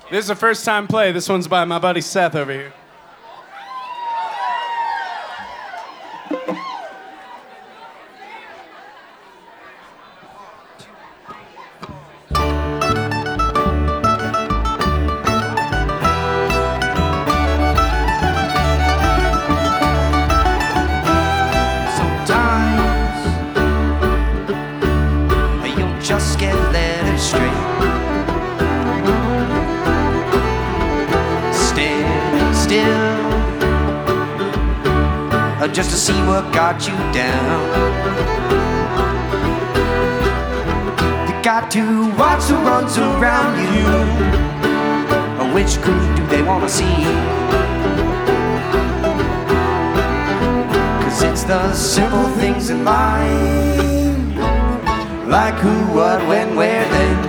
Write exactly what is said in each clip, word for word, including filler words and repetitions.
This is a first time play. This one's by my buddy Seth over here. Just get led astray. Stand still, uh, just to see what got you down. You got to watch who runs around you. Uh, which crew do they want to see? 'Cause it's the simple things in life, like who, what, when, where, then.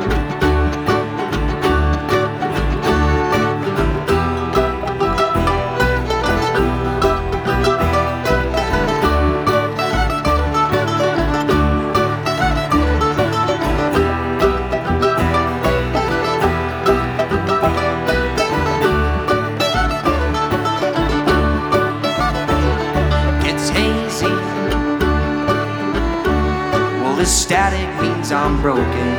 Gets hazy. The static means I'm broken,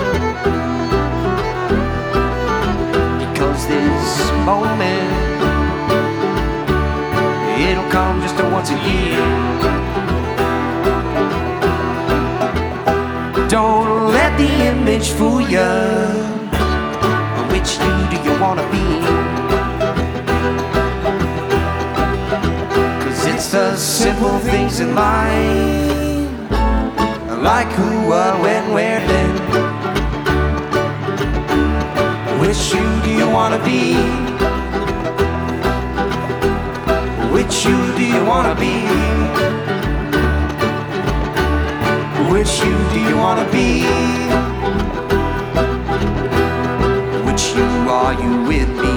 because this moment, it'll come just once a year. Don't let the image fool you. Which you do you want to be? 'Cause it's the simple things in life, like who, what, when, where, then. Which you do you wanna be? Which you do you wanna be? Which you do you wanna be? Which you are you with me?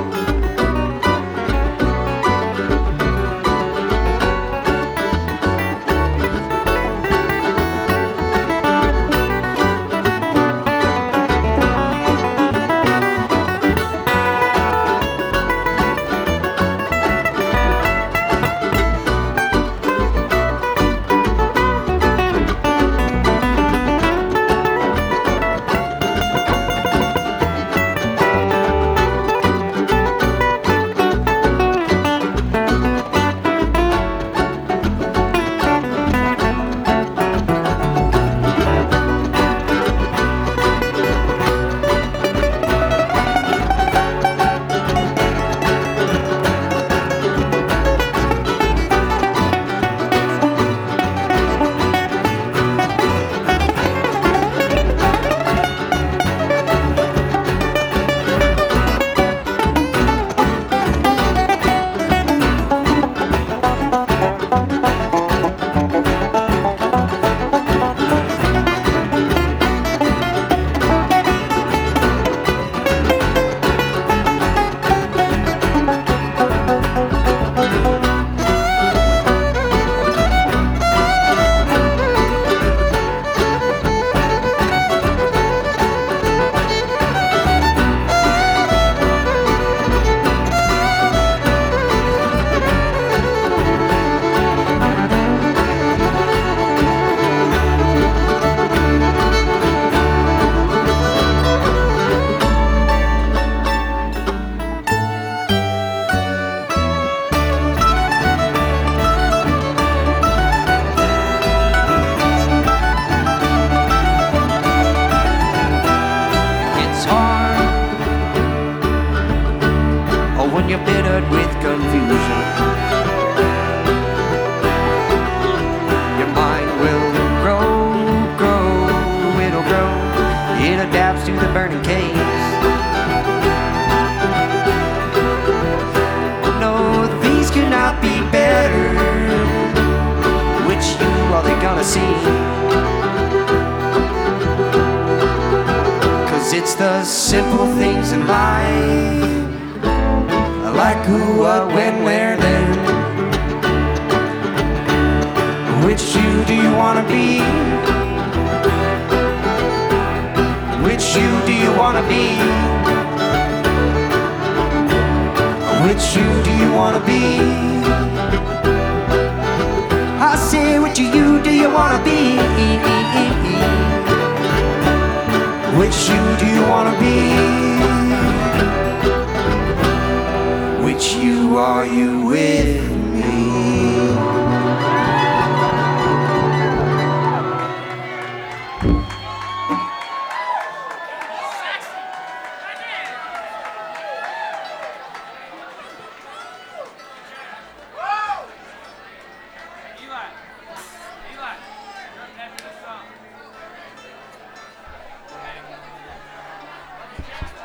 You're bittered with confusion. Your mind will grow, grow, it'll grow. It adapts to the burning caves. No, these cannot be better. Which you are they gonna see? 'Cause it's the simple things in life, like who, what, when, where, then. Which you do you wanna be? Which you do you wanna be? Which shoe do you wanna be? I say, which of you do you wanna be? Which shoe do you wanna be? Which shoe are you with me? Eli, Eli, you're up next for this song.